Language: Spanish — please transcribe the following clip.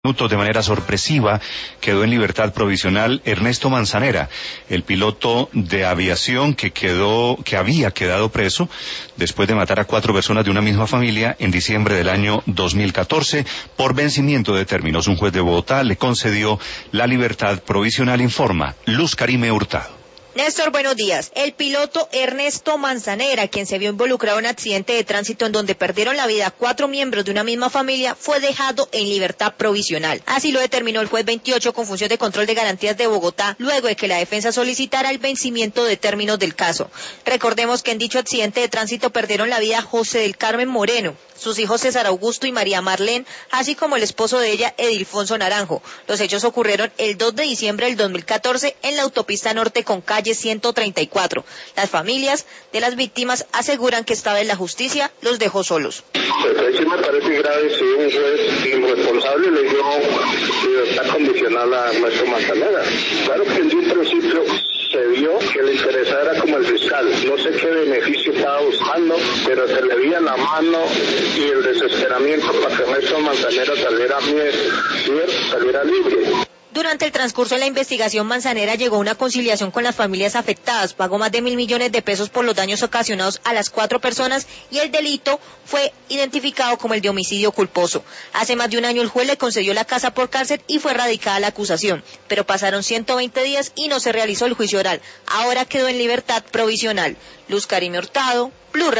minutos de manera sorpresiva quedó en libertad provisional Ernesto Manzanera, el piloto de aviación que había quedado preso después de matar a 4 personas de una misma familia en diciembre del año 2014 por vencimiento de términos. Un juez de Bogotá le concedió la libertad provisional, informa Luz Karime Hurtado. Néstor, buenos días. El piloto Ernesto Manzanera, quien se vio involucrado en un accidente de tránsito en donde perdieron la vida 4 miembros de una misma familia, fue dejado en libertad provisional. Así lo determinó el juez 28 con función de control de garantías de Bogotá, luego de que la defensa solicitara el vencimiento de términos del caso. Recordemos que en dicho accidente de tránsito perdieron la vida José del Carmen Moreno, sus hijos César Augusto y María Marlene, así como el esposo de ella, Edilfonso Naranjo. Los hechos ocurrieron el 2 de diciembre del 2014 en la autopista norte con calle 134. Las familias de las víctimas aseguran que esta vez la justicia los dejó solos. Pues sí me parece grave si un juez irresponsable le dio libertad condicional a Ernesto Manzanera. Claro que en un principio se vio que le interesaba era como el fiscal. No sé qué beneficio estaba buscando, pero se le veía la mano y el desesperamiento para que Ernesto Manzanera saliera libre. Durante el transcurso de la investigación, Manzanera llegó a una conciliación con las familias afectadas, pagó más de 1.000 millones de pesos por los daños ocasionados a las 4 personas y el delito fue identificado como el de homicidio culposo. Hace más de un año el juez le concedió la casa por cárcel y fue radicada la acusación, pero pasaron 120 días y no se realizó el juicio oral. Ahora quedó en libertad provisional. Luz Karime Hurtado, Blue Radio.